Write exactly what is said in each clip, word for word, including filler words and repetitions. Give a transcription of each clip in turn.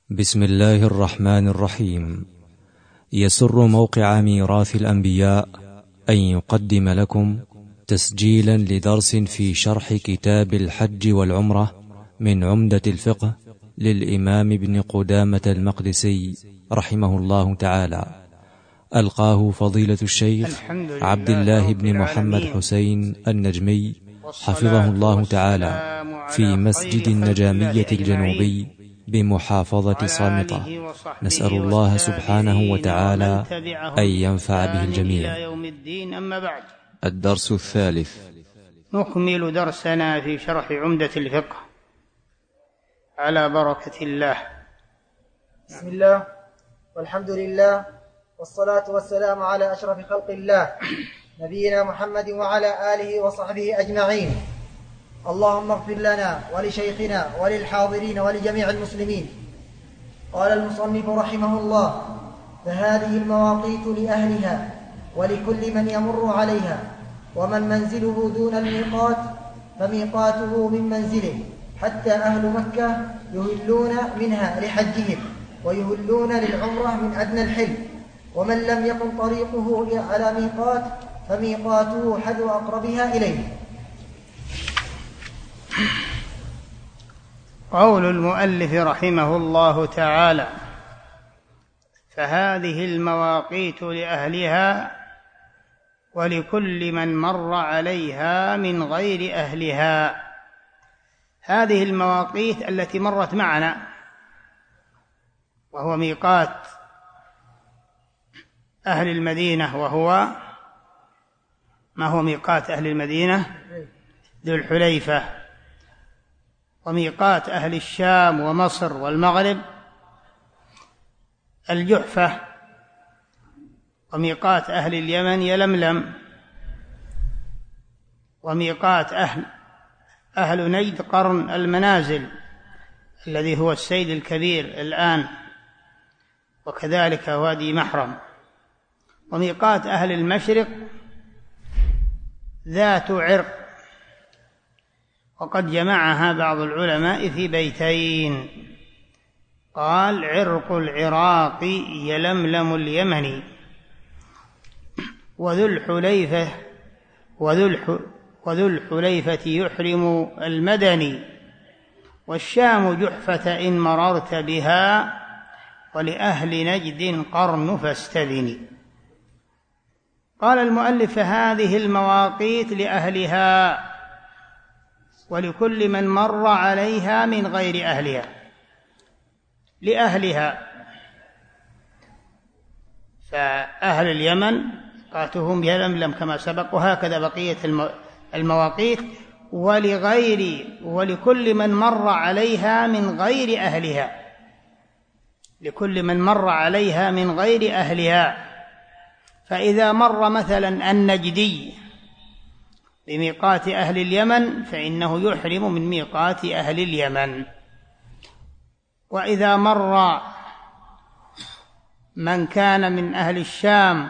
بسم الله الرحمن الرحيم. يسر موقع ميراث الأنبياء أن يقدم لكم تسجيلا لدرس في شرح كتاب الحج والعمرة من عمدة الفقه للإمام ابن قدامة المقدسي رحمه الله تعالى. ألقاه فضيلة الشيخ عبد الله بن محمد حسين النجمي حفظه الله تعالى في مسجد النجامية الجنوبي بمحافظة صامتة. نسأل الله سبحانه وتعالى أن ينفع به الجميع. يوم الدين. أما بعد، الدرس الثالث، نكمل درسنا في شرح عمدة الفقه على بركة الله. بسم الله والحمد لله والصلاة والسلام على أشرف خلق الله نبينا محمد وعلى آله وصحبه أجمعين. اللهم اغفر لنا ولشيخنا وللحاضرين ولجميع المسلمين. قال المصنف رحمه الله: فهذه المواقيت لأهلها ولكل من يمر عليها، ومن منزله دون الميقات فميقاته من منزله، حتى أهل مكة يهلون منها لحجهم ويهلون للعمرة من أدنى الحل، ومن لم يكن طريقه على ميقات فميقاته حذو أقربها إليه. قول المؤلف رحمه الله تعالى: فهذه المواقيت لأهلها ولكل من مر عليها من غير أهلها. هذه المواقيت التي مرت معنا، وهو ميقات أهل المدينة، وهو ما هو ميقات أهل المدينة؟ ذو الحليفة. وميقات أهل الشام ومصر والمغرب الجحفة. وميقات أهل اليمن يلملم. وميقات أهل أهل نجد قرن المنازل الذي هو السيد الكبير الآن، وكذلك وادي محرم. وميقات أهل المشرق ذات عرق، وقد جمعها بعض العلماء في بيتين. قال: عرق العراق يلملم اليمني، وذو الحليفة وذو الحليفة يحرم المدني، والشام جحفة إن مررت بها، ولأهل نجد قرن فاستبني. قال المؤلف: هذه المواقيت لأهلها ولكل من مر عليها من غير أهلها. لأهلها فأهل اليمن ميقاتهم يلملم كما سبق، وهكذا بقية المواقيت. ولغير ولكل من مر عليها من غير أهلها، لكل من مر عليها من غير أهلها. فإذا مر مثلا النجدي بميقات أهل اليمن فإنه يحرم من ميقات أهل اليمن. وإذا مر من كان من أهل الشام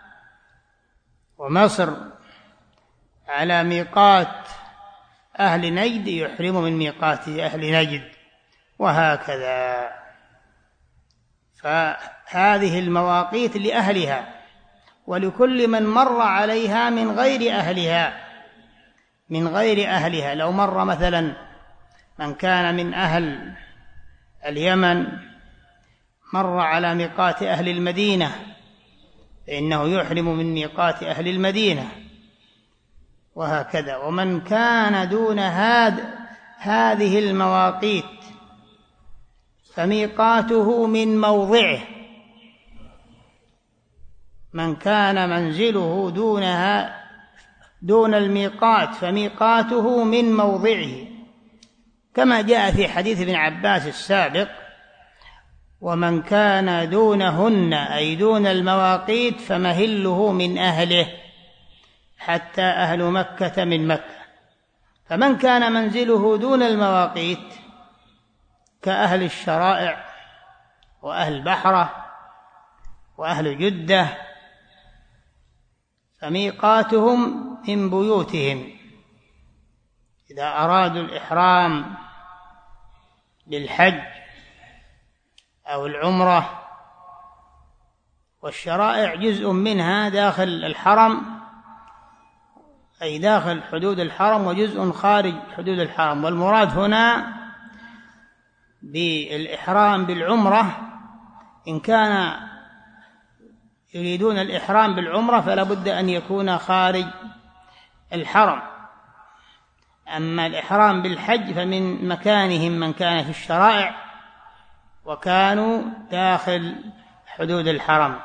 ومصر على ميقات أهل نجد يحرم من ميقات أهل نجد، وهكذا. فهذه المواقيت لأهلها ولكل من مر عليها من غير أهلها من غير أهلها. لو مر مثلا من كان من أهل اليمن مر على ميقات أهل المدينة فإنه يحرم من ميقات أهل المدينة، وهكذا. ومن كان دون هاد هذه المواقيت فميقاته من موضعه. من كان منزله دونها دون الميقات فميقاته من موضعه، كما جاء في حديث ابن عباس السابق: ومن كان دونهن أي دون المواقيت فمهله من أهله، حتى أهل مكة من مكة. فمن كان منزله دون المواقيت كأهل الشرائع وأهل البحرة وأهل جدة فميقاتهم من بيوتهم إذا أرادوا الإحرام للحج أو العمرة، والشرائع جزء منها داخل الحرم أي داخل حدود الحرم، وجزء خارج حدود الحرم. والمراد هنا بالإحرام بالعمرة إن كان يريدون الإحرام بالعمرة فلا بد أن يكون خارج الحرم. أما الإحرام بالحج فمن مكانهم من كان في الشرائع وكانوا داخل حدود الحرم.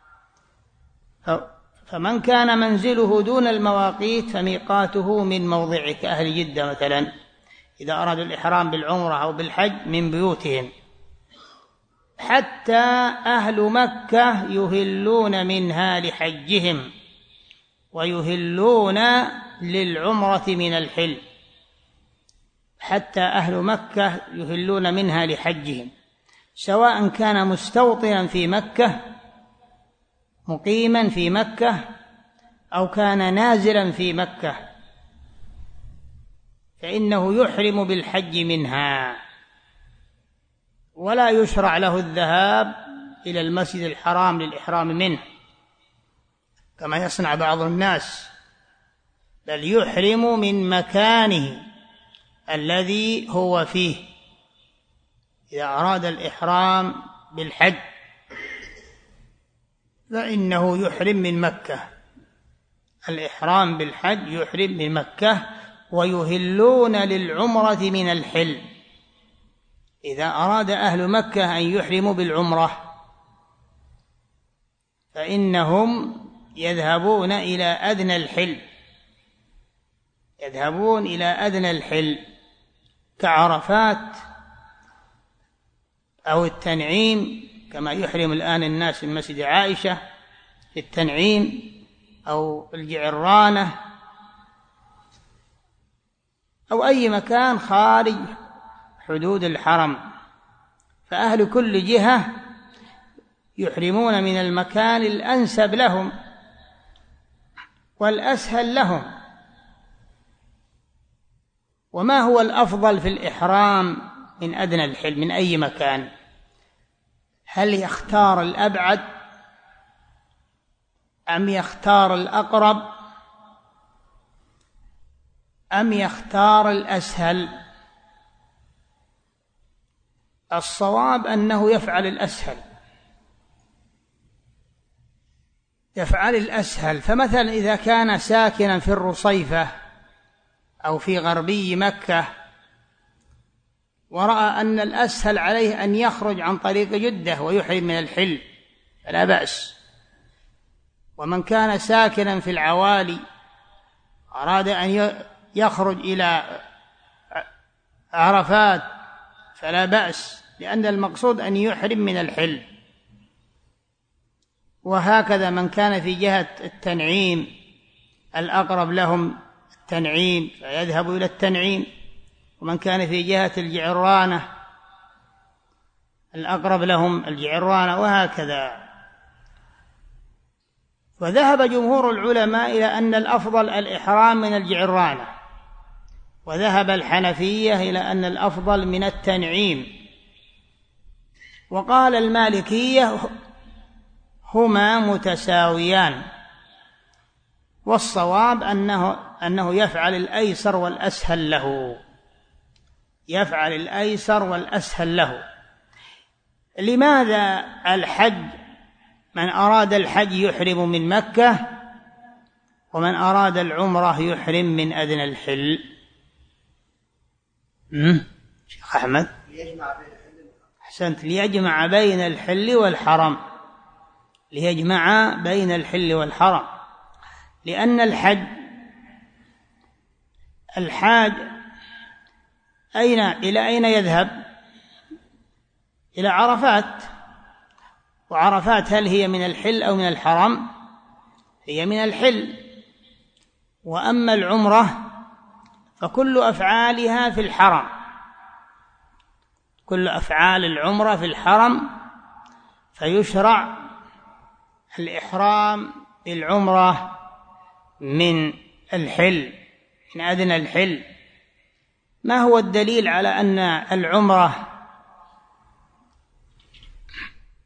فمن كان منزله دون المواقيت فميقاته من موضعه، كأهل جدة مثلا إذا أرادوا الإحرام بالعمرة أو بالحج من بيوتهم. حتى أهل مكة يهلون منها لحجهم ويهلون للعمرة من الحل، حتى أهل مكة يهلون منها لحجهم، سواء كان مستوطنا في مكة مقيما في مكة أو كان نازلا في مكة، فإنه يحرم بالحج منها، ولا يشرع له الذهاب إلى المسجد الحرام للإحرام منه كما يصنع بعض الناس، بل يحرم من مكانه الذي هو فيه إذا أراد الإحرام بالحج، فإنه يحرم من مكة. الإحرام بالحج يحرم من مكة، ويهلون للعمرة من الحل. إذا أراد أهل مكة أن يحرموا بالعمرة فإنهم يذهبون إلى أدنى الحل، يذهبون إلى أدنى الحل كعرفات أو التنعيم، كما يحرم الآن الناس من مسجد عائشة في التنعيم، أو الجعرانة، أو أي مكان خارج حدود الحرم. فأهل كل جهة يحرمون من المكان الأنسب لهم والأسهل لهم. وما هو الأفضل في الإحرام من أدنى الحل من أي مكان؟ هل يختار الأبعد أم يختار الأقرب أم يختار الأسهل؟ الصواب أنه يفعل الأسهل، يفعل الأسهل. فمثلا إذا كان ساكنا في الرصيفة أو في غربي مكة ورأى أن الأسهل عليه أن يخرج عن طريق جدة ويحرم من الحل فلا بأس. ومن كان ساكنا في العوالي أراد أن يخرج إلى عرفات فلا بأس، لأن المقصود أن يحرم من الحل. وهكذا من كان في جهة التنعيم الأقرب لهم التنعيم فيذهب إلى التنعيم، ومن كان في جهة الجعرانة الأقرب لهم الجعرانة، وهكذا. وذهب جمهور العلماء إلى أن الأفضل الإحرام من الجعرانة، وذهب الحنفية إلى أن الأفضل من التنعيم، وقال المالكية هما متساويان، والصواب أنه, أنه يفعل الأيسر والأسهل له، يفعل الأيسر والأسهل له. لماذا الحج من أراد الحج يحرم من مكة، ومن أراد العمرة يحرم من أدنى الحل؟ شيخ أحمد أحسنت، ليجمع بين الحل والحرم، ليجمع بين الحل والحرم. لأن الحج الحاج أين إلى أين يذهب؟ إلى عرفات، وعرفات هل هي من الحل أو من الحرم؟ هي من الحل. وأما العمرة فكل أفعالها في الحرم، كل أفعال العمرة في الحرم، فيشرع الإحرام بالعمرة من الحل، من أدنى الحل. ما هو الدليل على أن العمرة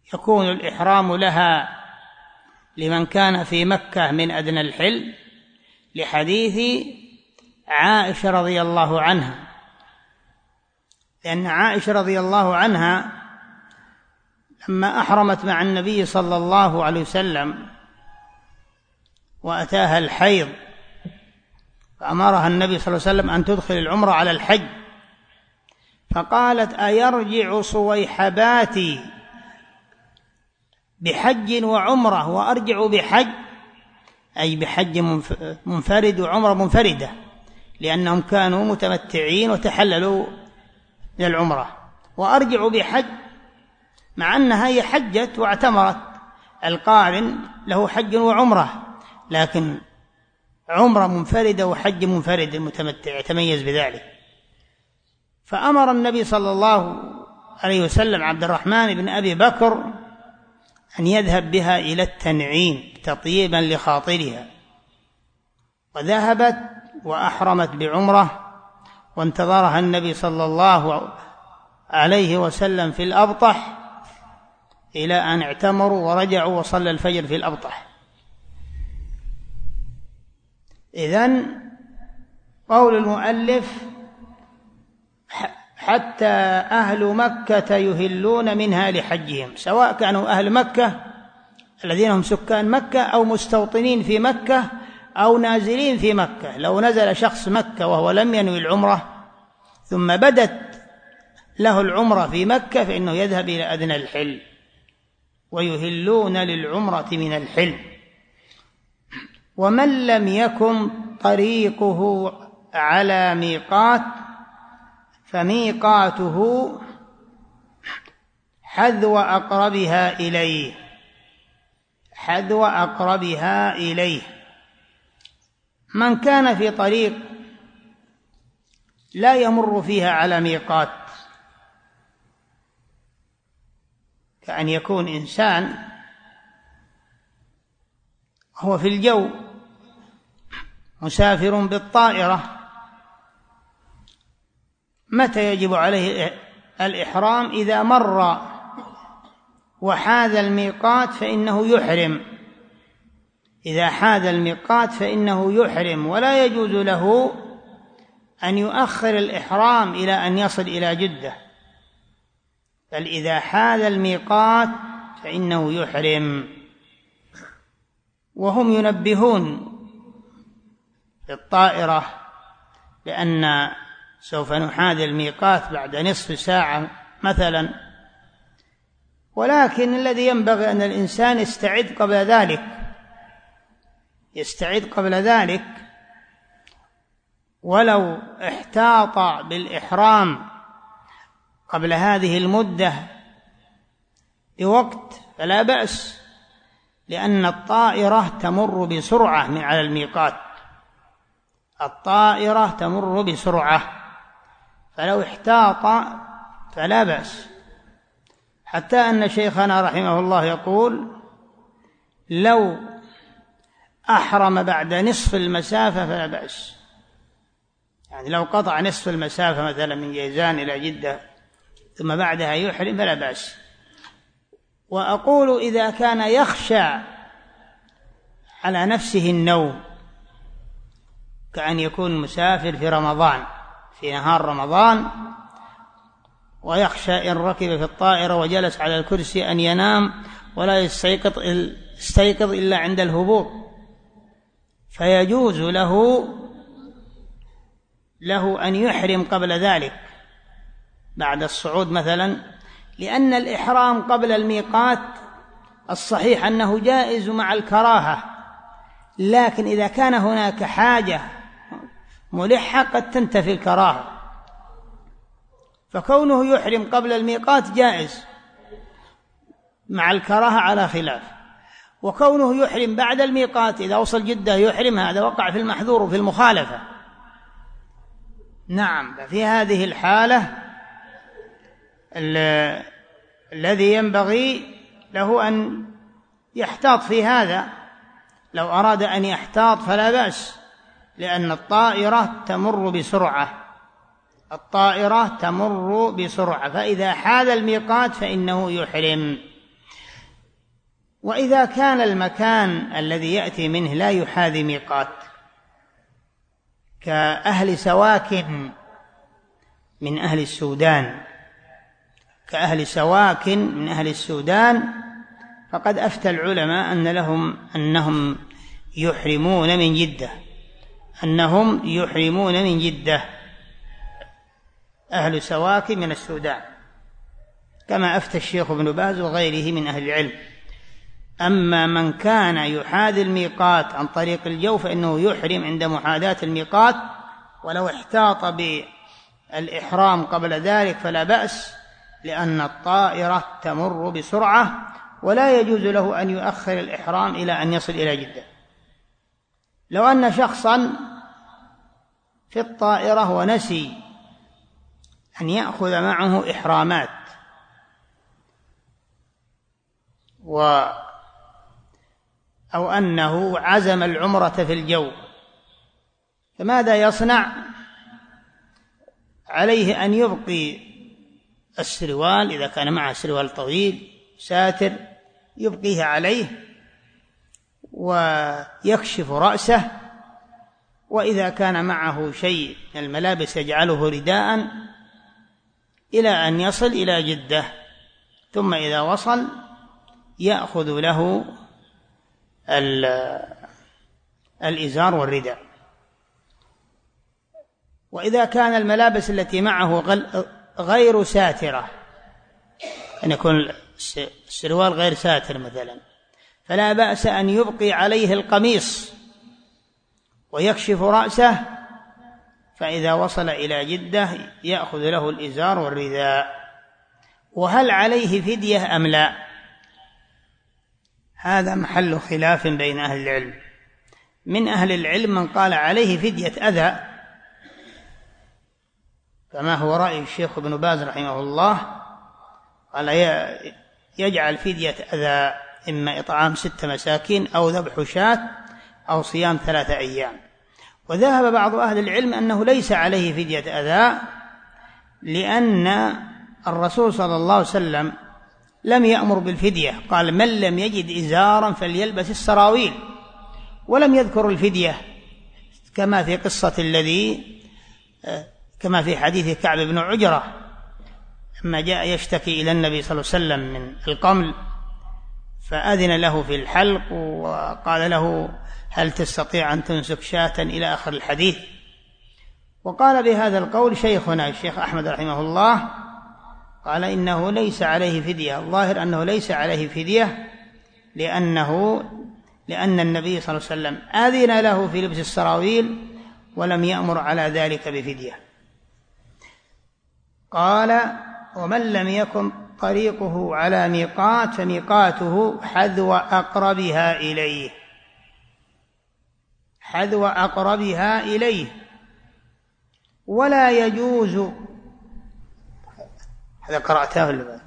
يكون الإحرام لها لمن كان في مكة من أدنى الحل، لحديث عائشة رضي الله عنها، لأن عائشة رضي الله عنها لما أحرمت مع النبي صلى الله عليه وسلم وأتاها الحيض فأمرها النبي صلى الله عليه وسلم أن تدخل العمرة على الحج، فقالت: أيرجع صويحباتي بحج وعمرة وأرجع بحج، أي بحج منفرد وعمرة منفردة، لأنهم كانوا متمتعين وتحللوا من العمرة، وأرجع بحج، مع أنها هي حجت واعتمرت. القارن له حج وعمرة، لكن عمرة منفردة وحج منفرد، المتمتع يتميز بذلك. فأمر النبي صلى الله عليه وسلم عبد الرحمن بن أبي بكر أن يذهب بها إلى التنعيم تطيبا لخاطرها، وذهبت وأحرمت بعمرة، وانتظرها النبي صلى الله عليه وسلم في الأبطح إلى أن اعتمروا ورجعوا وصلى الفجر في الأبطح. إذن قول المؤلف: حتى أهل مكة يهلون منها لحجهم، سواء كانوا أهل مكة الذين هم سكان مكة أو مستوطنين في مكة أو نازلين في مكة. لو نزل شخص مكة وهو لم ينوي العمرة ثم بدت له العمرة في مكة فإنه يذهب إلى أدنى الحل، ويهلون للعمرة من الحل. ومن لم يكن طريقه على ميقات فميقاته حذو أقربها إليه، حذو أقربها إليه. من كان في طريق لا يمر فيها على ميقات، كأن يكون إنسان هو في الجو مسافر بالطائرة، متى يجب عليه الإحرام؟ إذا مر وحاذ الميقات فإنه يحرم، إذا حاذ الميقات فإنه يحرم، ولا يجوز له أن يؤخر الإحرام إلى أن يصل إلى جدة، بل إذا حاذ الميقات فإنه يحرم. وهم ينبهون في الطائرة لأن سوف نحاذي الميقات بعد نصف ساعة مثلا، ولكن الذي ينبغي أن الإنسان يستعد قبل ذلك، يستعد قبل ذلك، ولو احتاط بالإحرام قبل هذه المدة بوقت فلا بأس، لأن الطائرة تمر بسرعة من على الميقات، الطائرة تمر بسرعة، فلو احتاط فلا بأس. حتى أن شيخنا رحمه الله يقول: لو أحرم بعد نصف المسافة فلا بأس، يعني لو قطع نصف المسافة مثلا من جيزان إلى جدة ثم بعدها يحرم فلا بأس. وأقول إذا كان يخشى على نفسه النوم، كأن يكون مسافر في رمضان في نهار رمضان ويخشى إن ركب في الطائرة وجلس على الكرسي أن ينام ولا يستيقظ يستيقظ إلا عند الهبوط، فيجوز له له أن يحرم قبل ذلك بعد الصعود مثلا، لأن الإحرام قبل الميقات الصحيح أنه جائز مع الكراهة، لكن إذا كان هناك حاجة ملحة قد تنتفي الكراهة، فكونه يحرم قبل الميقات جائز مع الكراهة على خلاف، وكونه يحرم بعد الميقات إذا وصل جدة يحرم، هذا وقع في المحذور وفي المخالفة. نعم، في هذه الحالة الذي ينبغي له أن يحتاط في هذا، لو أراد أن يحتاط فلا بأس، لأن الطائرة تمر بسرعة، الطائرة تمر بسرعة، فإذا حاذ الميقات فإنه يحرم. وإذا كان المكان الذي يأتي منه لا يحاذي ميقات كأهل سواكن من أهل السودان كأهل سواكن من أهل السودان فقد أفتى العلماء أن لهم أنهم يحرمون من جدة أنهم يحرمون من جدة أهل سواكن من السودان، كما أفتى الشيخ ابن باز وغيره من أهل العلم. أما من كان يحاذي الميقات عن طريق الجو فإنه يحرم عند محاذاة الميقات، ولو احتاط بالإحرام قبل ذلك فلا بأس، لأن الطائرة تمر بسرعة ولا يجوز له أن يؤخر الإحرام إلى أن يصل إلى جدة. لو أن شخصا في الطائرة ونسي أن يأخذ معه إحرامات و أو أنه عزم العمرة في الجو، فماذا يصنع؟ عليه أن يبقي السروال إذا كان معه سروال طويل ساتر يبقيه عليه ويكشف رأسه، وإذا كان معه شيء من الملابس يجعله رداء إلى أن يصل إلى جدة، ثم إذا وصل يأخذ له الإزار والرداء. وإذا كان الملابس التي معه غير ساترة، أن يكون السروال غير ساتر مثلا، فلا بأس أن يبقي عليه القميص ويكشف رأسه، فإذا وصل إلى جدة يأخذ له الإزار والرداء. وهل عليه فدية أم لا؟ هذا محل خلاف بين أهل العلم. من أهل العلم من قال عليه فدية أذى، كما هو رأي الشيخ ابن باز رحمه الله، قال يجعل فدية أذى، إما إطعام ست مساكين أو ذبح شاة أو صيام ثلاثة أيام. وذهب بعض أهل العلم أنه ليس عليه فدية أذى، لأن الرسول صلى الله عليه وسلم لم يأمر بالفدية، قال من لم يجد إزارا فليلبس السراويل، ولم يذكر الفدية كما في قصة الذي كما في حديث كعب بن عجرة لما جاء يشتكي إلى النبي صلى الله عليه وسلم من القمل، فأذن له في الحلق وقال له هل تستطيع أن تنسك شاة إلى آخر الحديث. وقال بهذا القول شيخنا الشيخ أحمد رحمه الله، قال إنه ليس عليه فدية، الظاهر أنه ليس عليه فدية، لأنه لأن النبي صلى الله عليه وسلم أذن له في لبس السراويل ولم يأمر على ذلك بفدية. قال ومن لم يكن طريقه على ميقات فميقاته حذو أقربها إليه، حذو أقربها إليه، ولا يجوز. هذا قرأته ولا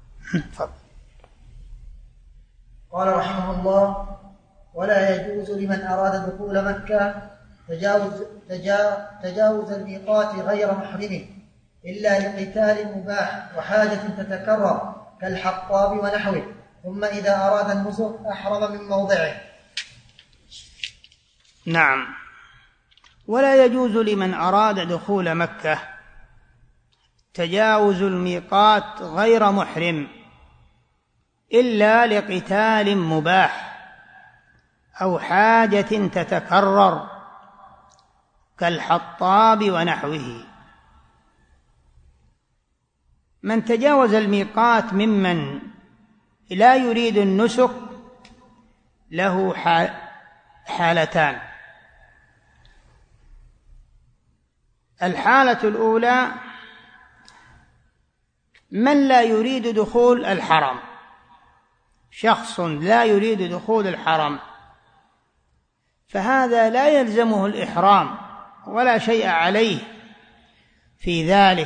قال رحمه الله ولا يجوز لمن أراد دخول مكة تجاوز, تجا تجاوز الميقات غير محرم إلا لقتال مباح وحاجة تتكرر كالحطاب ونحوه، ثم إذا أراد النسك أحرم من موضعه. نعم. ولا يجوز لمن أراد دخول مكة تجاوز الميقات غير محرم إلا لقتال مباح أو حاجة تتكرر كالحطاب ونحوه. من تجاوز الميقات ممن لا يريد النسك له حالتان. الحالة الأولى من لا يريد دخول الحرم، شخص لا يريد دخول الحرم، فهذا لا يلزمه الإحرام ولا شيء عليه في ذلك،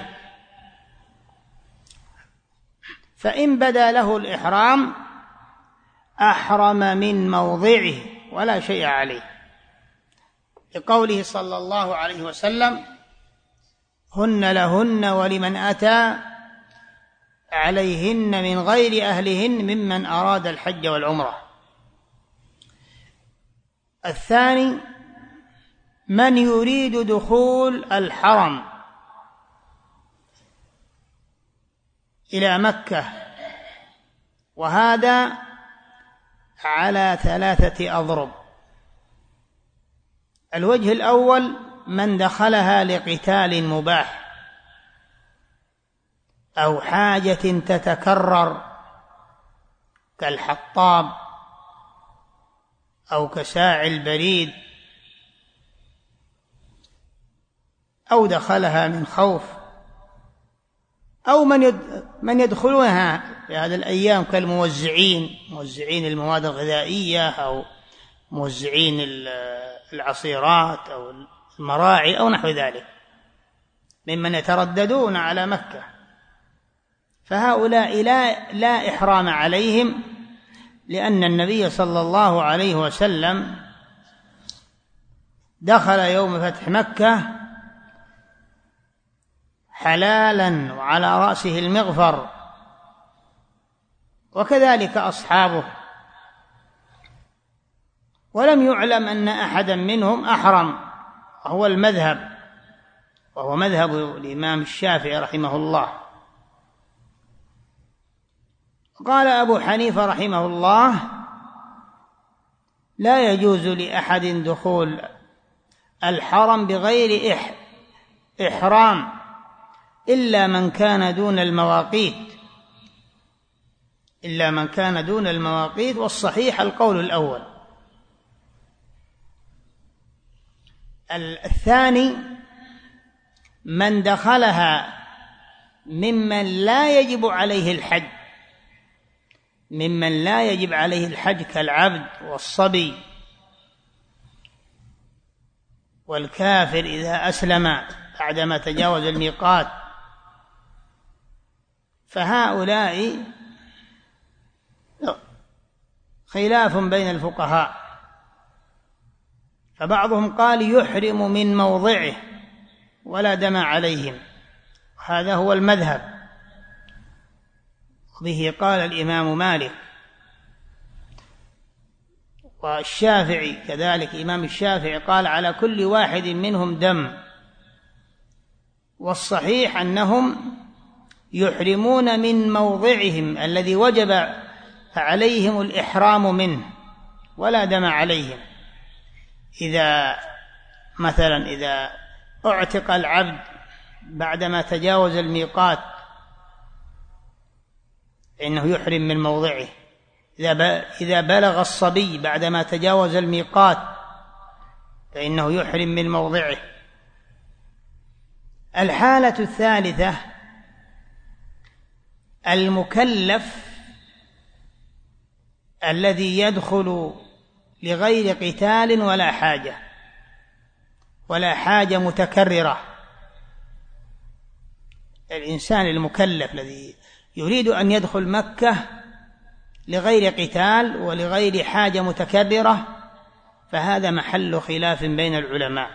فإن بدا له الإحرام أحرم من موضعه ولا شيء عليه، لقوله صلى الله عليه وسلم هن لهن ولمن أتى عليهن من غير أهلهن ممن أراد الحج والعمرة. الثاني من يريد دخول الحرم إلى مكة، وهذا على ثلاثة أضرب. الوجه الأول من دخلها لقتال مباح أو حاجة تتكرر كالحطاب أو كساعي البريد، أو دخلها من خوف، أو من من يدخلونها في هذه الأيام كالموزعين، موزعين المواد الغذائية أو موزعين العصيرات أو المراعي أو نحو ذلك ممن يترددون على مكة، فهؤلاء لا لا إحرام عليهم، لأن النبي صلى الله عليه وسلم دخل يوم فتح مكة حلالا وعلى رأسه المغفر، وكذلك أصحابه، ولم يعلم أن أحدا منهم أحرم، وهو المذهب وهو مذهب الإمام الشافعي رحمه الله. قال أبو حنيفة رحمه الله لا يجوز لأحد دخول الحرم بغير إحرام إلا من كان دون المواقيت إلا من كان دون المواقيت والصحيح القول الأول. الثاني من دخلها ممن لا يجب عليه الحج ممن لا يجب عليه الحج كالعبد والصبي والكافر إذا أسلم بعدما تجاوز الميقات، فهؤلاء خلاف بين الفقهاء، فبعضهم قال يحرم من موضعه ولا دم عليهم، هذا هو المذهب، به قال الإمام مالك والشافعي كذلك. إمام الشافعي قال على كل واحد منهم دم، والصحيح أنهم يحرمون من موضعهم الذي وجب عليهم الإحرام منه ولا دم عليهم. إذا مثلا إذا اعتق العبد بعدما تجاوز الميقات فإنه يحرم من موضعه، إذا بلغ الصبي بعدما تجاوز الميقات فإنه يحرم من موضعه. الحالة الثالثة المكلف الذي يدخل لغير قتال ولا حاجة ولا حاجة متكررة. الإنسان المكلف الذي يريد أن يدخل مكة لغير قتال ولغير حاجة متكررة، فهذا محل خلاف بين العلماء.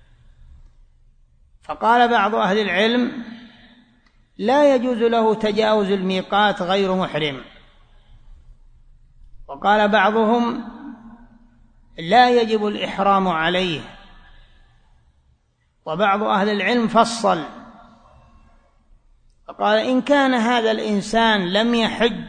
فقال بعض أهل العلم لا يجوز له تجاوز الميقات غير محرم، وقال بعضهم لا يجب الإحرام عليه، وبعض أهل العلم فصل فقال إن كان هذا الإنسان لم يحج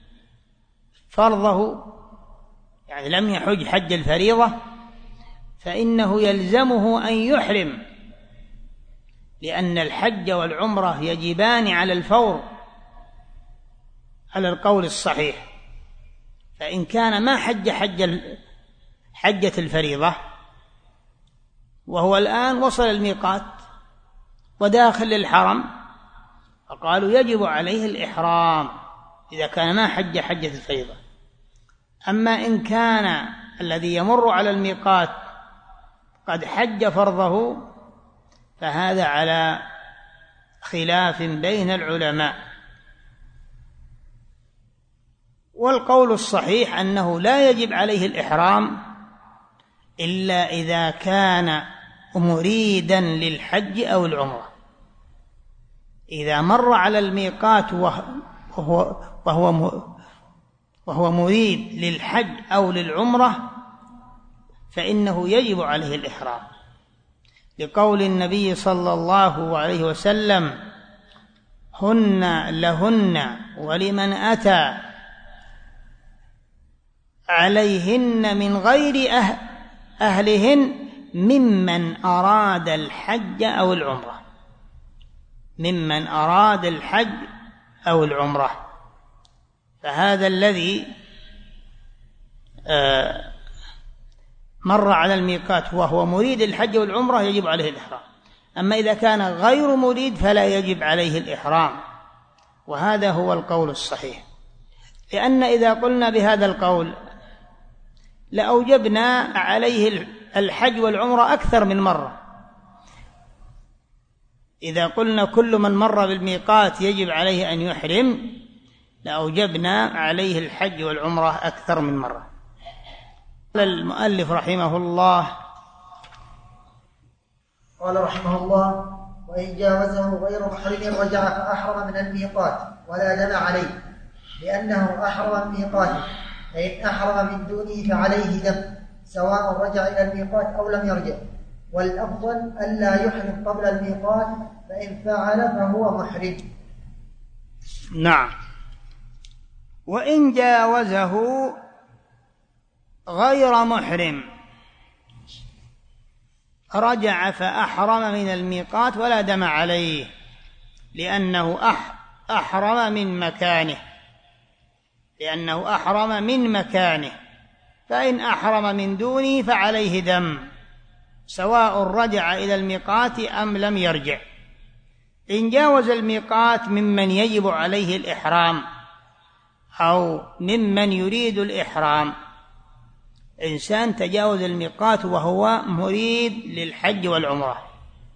فرضه، يعني لم يحج حج الفريضة، فإنه يلزمه أن يحرم، لأن الحج والعمرة يجبان على الفور على القول الصحيح. فإن كان ما حج حج حجة الفريضة وهو الآن وصل الميقات وداخل الحرم، فقالوا يجب عليه الإحرام إذا كان ما حج حجة الفريضة. أما إن كان الذي يمر على الميقات قد حج فرضه فهذا على خلاف بين العلماء، والقول الصحيح أنه لا يجب عليه الإحرام إلا إذا كان مريدا للحج أو العمرة. إذا مر على الميقات وهو, وهو, وهو مريد للحج أو للعمرة فإنه يجب عليه الإحرام، لقول النبي صلى الله عليه وسلم: هن لهن ولمن أتى عليهن من غير أهل أهلهن ممن أراد الحج أو العمرة، ممن أراد الحج أو العمرة. فهذا الذي مر على الميقات وهو مريد الحج والعمرة يجب عليه الإحرام، أما إذا كان غير مريد فلا يجب عليه الإحرام، وهذا هو القول الصحيح. لأن إذا قلنا بهذا القول لأوجبنا عليه الحج والعمرة أكثر من مرة. إذا قلنا كل من مر بالميقات يجب عليه أن يحرم لأوجبنا عليه الحج والعمرة أكثر من مرة. قال المؤلف رحمه الله قال رحمه الله: وإن جاوزه غير محرم رجع فأحرم من الميقات ولا دم عليه، لأنه أحرم من ميقاته، فإن أحرم من دونه فعليه دم، سواء رجع إلى الميقات أو لم يرجع، والأفضل ألا يحرم قبل الميقات، فإن فعل فهو محرم. نعم. وإن جاوزه غير محرم رجع فأحرم من الميقات ولا دم عليه، لأنه أحرم من مكانه لأنه أحرم من مكانه فإن أحرم من دونه فعليه دم، سواء رجع إلى الميقات أم لم يرجع. إن جاوز الميقات ممن يجب عليه الإحرام أو ممن يريد الإحرام، إنسان تجاوز الميقات وهو مريد للحج والعمرة،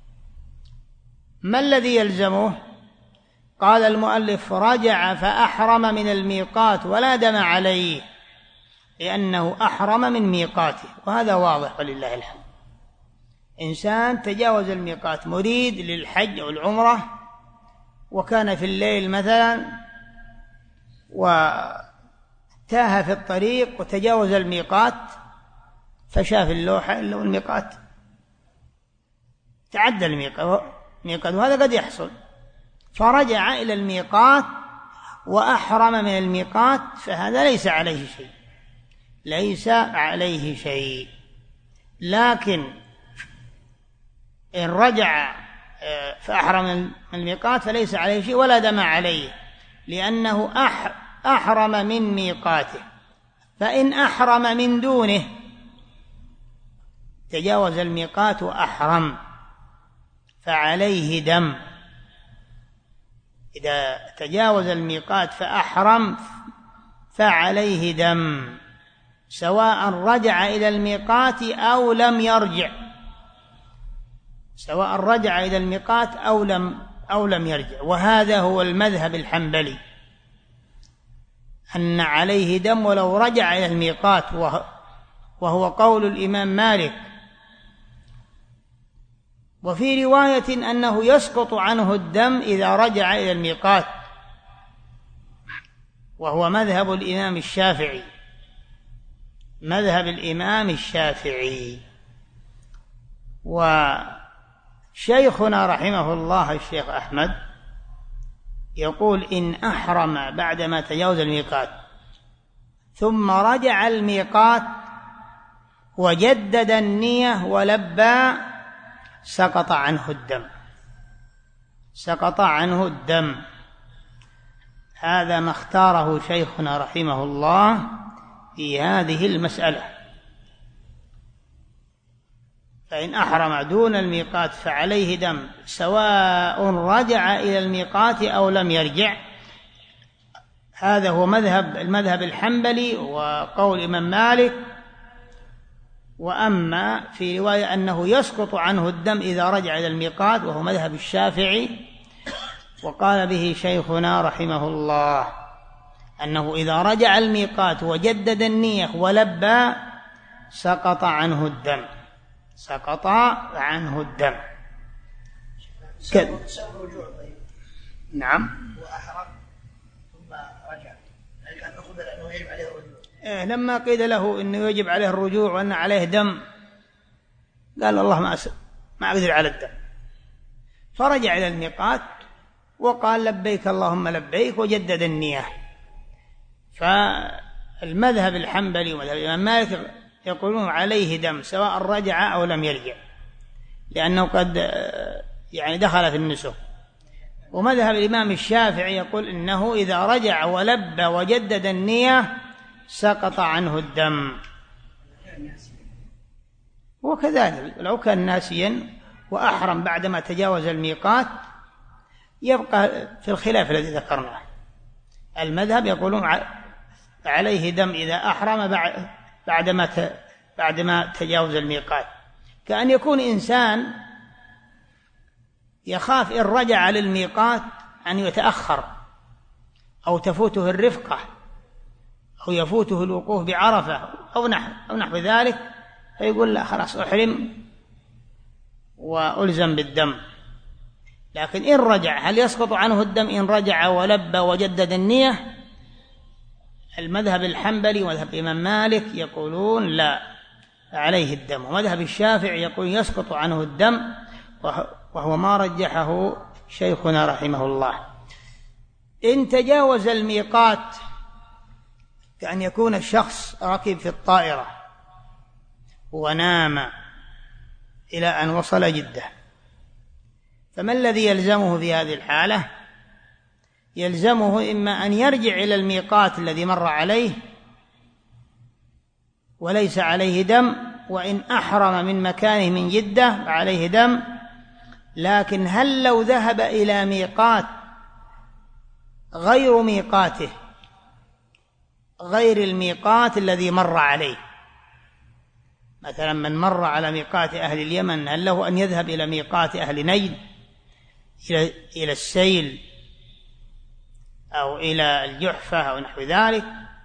ما الذي يلزمه؟ قال المؤلف: رجع فأحرم من الميقات ولا دم عليه، لأنه أحرم من ميقاته، وهذا واضح ولله الحمد. إنسان تجاوز الميقات مريد للحج والعمرة وكان في الليل مثلا وتاه في الطريق وتجاوز الميقات فشاف اللوحة إلا الميقات، تعدى الميقات، وهذا قد يحصل، فرجع إلى الميقات وأحرم من الميقات، فهذا ليس عليه شيء ليس عليه شيء لكن إن رجع فأحرم من الميقات فليس عليه شيء ولا دم عليه، لأنه أحرم من ميقاته. فإن أحرم من دونه، تجاوز الميقات وأحرم، فعليه دم. إذا تجاوز الميقات فأحرم فعليه دم، سواء رجع إلى الميقات أو لم يرجع سواء رجع إلى الميقات أو لم أو لم يرجع. وهذا هو المذهب الحنبلي، أن عليه دم ولو رجع إلى الميقات، وهو قول الإمام مالك. وفي رواية أنه يسقط عنه الدم إذا رجع إلى الميقات، وهو مذهب الإمام الشافعي مذهب الإمام الشافعي وشيخنا رحمه الله الشيخ أحمد يقول: إن أحرم بعدما تجاوز الميقات ثم رجع الميقات وجدد النية ولبى سقط عنه الدم سقط عنه الدم هذا ما اختاره شيخنا رحمه الله في هذه المسألة. فإن أحرم دون الميقات فعليه دم، سواء رجع إلى الميقات أو لم يرجع. هذا هو مذهب المذهب الحنبلي وقول الإمام مالك. وأما في رواية أنه يسقط عنه الدم إذا رجع إلى الميقات، وهو مذهب الشافعي، وقال به شيخنا رحمه الله أنه إذا رجع الميقات وجدد النية ولبى سقط عنه الدم سقط عنه الدم سبب رجوع. طيب. نعم. وأحرم ثم إيه لما قيل له إنه يجب عليه الرجوع وأن عليه دم قال والله ما أسأل ما أقدر على الدم، فرجع إلى الميقات وقال لبيك اللهم لبيك وجدد النية. فالمذهب الحنبلي ومذهب الإمام مالك يقولون عليه دم سواء رجع أو لم يرجع، لأنه قد يعني دخل في النسك. ومذهب الإمام الشافعي يقول إنه إذا رجع ولبى وجدد النية سقط عنه الدم. وكذلك لو كان ناسيا وأحرم بعدما تجاوز الميقات يبقى في الخلاف الذي ذكرناه. المذهب يقولون عليه دم إذا أحرم بعدما بعدما تجاوز الميقات، كأن يكون إنسان يخاف إن رجع للميقات أن يتأخر أو تفوته الرفقة أو يفوته الوقوف بعرفة أو نحو أو نحو ذلك، فيقول لا خلاص أحرم وألزم بالدم. لكن إن رجع هل يسقط عنه الدم إن رجع ولبى وجدد النية؟ المذهب الحنبلي ومذهب الإمام مالك يقولون لا عليه الدم، ومذهب الشافعي يقول يسقط عنه الدم، وهو ما رجحه شيخنا رحمه الله. إن تجاوز الميقات كأن يكون الشخص راكب في الطائرة ونام إلى أن وصل جدة، فما الذي يلزمه في هذه الحالة؟ يلزمه إما أن يرجع إلى الميقات الذي مر عليه وليس عليه دم، وإن أحرم من مكانه من جدة عليه دم. لكن هل لو ذهب إلى ميقات غير ميقاته غير الميقات الذي مر عليه، مثلا من مر على ميقات أهل اليمن هل له أن يذهب إلى ميقات أهل نجد إلى إلى السيل أو إلى الجحفة أو نحو ذلك؟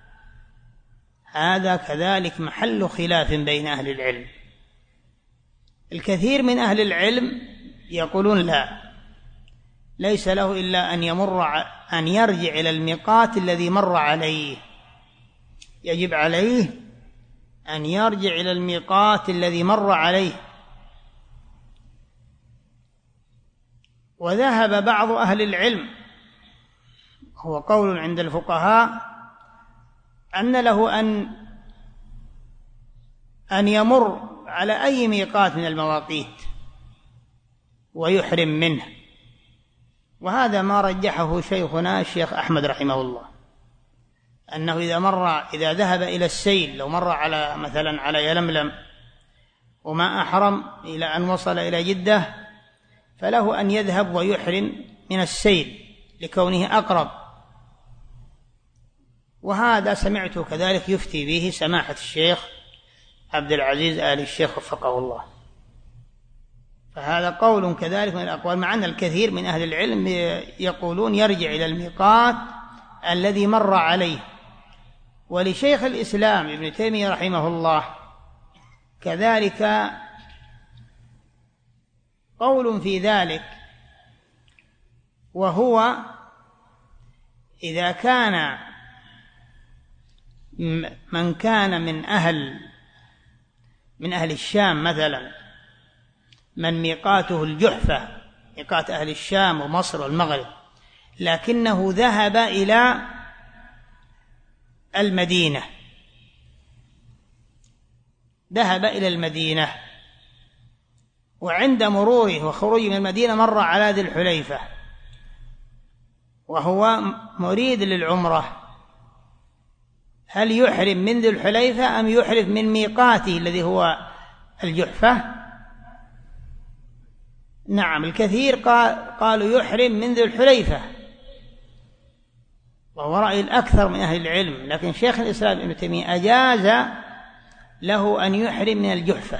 هذا كذلك محل خلاف بين أهل العلم. الكثير من أهل العلم يقولون لا، ليس له إلا أن يمر أن يرجع إلى الميقات الذي مر عليه، يجب عليه أن يرجع إلى الميقات الذي مر عليه. وذهب بعض أهل العلم، هو قول عند الفقهاء، أن له أن أن يمر على أي ميقات من المواقيت ويحرم منه، وهذا ما رجحه شيخنا الشيخ أحمد رحمه الله، أنه إذا مر إذا ذهب إلى السيل، لو مر على مثلا على يلملم وما أحرم إلى أن وصل إلى جدة، فله أن يذهب ويحرم من السيل لكونه أقرب. وهذا سمعت كذلك يفتي به سماحة الشيخ عبد العزيز آل الشيخ وفقه الله. فهذا قول كذلك من الأقوال، مع أن الكثير من أهل العلم يقولون يرجع إلى الميقات الذي مر عليه. ولشيخ الإسلام ابن تيمية رحمه الله كذلك قول في ذلك، وهو إذا كان من كان من أهل من أهل الشام مثلا، من ميقاته الجحفة ميقات أهل الشام ومصر والمغرب، لكنه ذهب إلى المدينة ذهب إلى المدينة وعند مروره وخروجه من المدينة مر على ذي الحليفة وهو مريد للعمرة، هل يحرم من ذي الحليفة أم يحرم من ميقاته الذي هو الجحفة؟ نعم، الكثير قالوا يحرم من ذي الحليفة، وهو رأي الأكثر من أهل العلم. لكن شيخ الإسلام ابن تيمية أجاز له أن يحرم من الجحفة،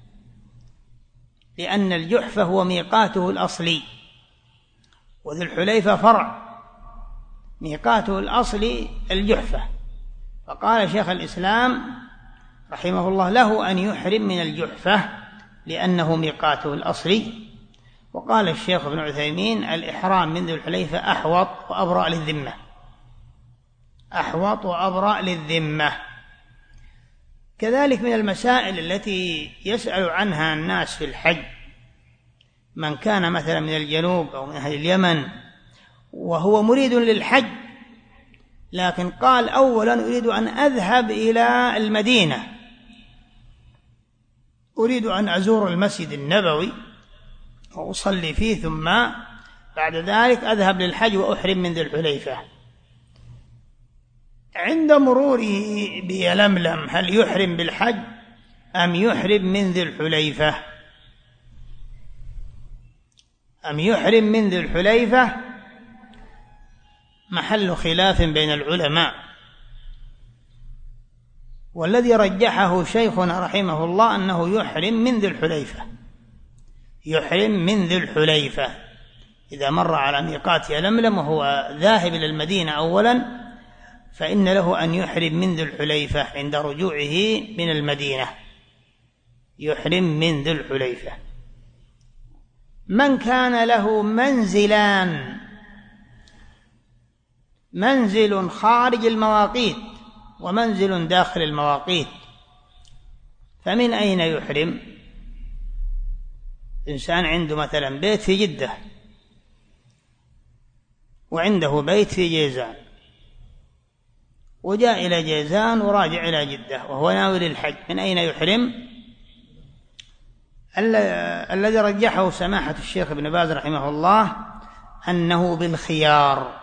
لأن الجحفة هو ميقاته الأصلي وذي الحليفة فرع، ميقاته الأصلي الجحفة. فقال شيخ الإسلام رحمه الله له أن يحرم من الجحفة لأنه ميقاته الأصلي. وقال الشيخ ابن عثيمين الإحرام من ذي الحليفة أحوط وأبرأ للذمة، أحوط وأبرأ للذمة. كذلك من المسائل التي يسأل عنها الناس في الحج من كان مثلا من الجنوب أو من أهل اليمن وهو مريد للحج، لكن قال أولا أريد أن أذهب إلى المدينة، أريد أن أزور المسجد النبوي وأصلي فيه، ثم بعد ذلك أذهب للحج وأحرم من ذي الحليفة. عند مروره بيلملم هل يحرم بالحج أم يحرم من ذي الحليفة؟ أم يحرم من ذي الحليفة محل خلاف بين العلماء، والذي رجحه شيخنا رحمه الله أنه يحرم من ذي الحليفة، يحرم من ذي الحليفة إذا مر على ميقات يلملم وهو ذاهب إلى المدينة أولا، فإن له أن يحرم من ذي الحليفة عند رجوعه من المدينة، يحرم من ذي الحليفة. من كان له منزلان، منزل خارج المواقيت ومنزل داخل المواقيت، فمن أين يحرم؟ إنسان عنده مثلا بيت في جدة وعنده بيت في جيزان، وجاء إلى جيزان وراجع إلى جدة وهو ناوي الحج، من أين يحرم؟ الذي رجحه سماحة الشيخ ابن باز رحمه الله أنه بالخيار،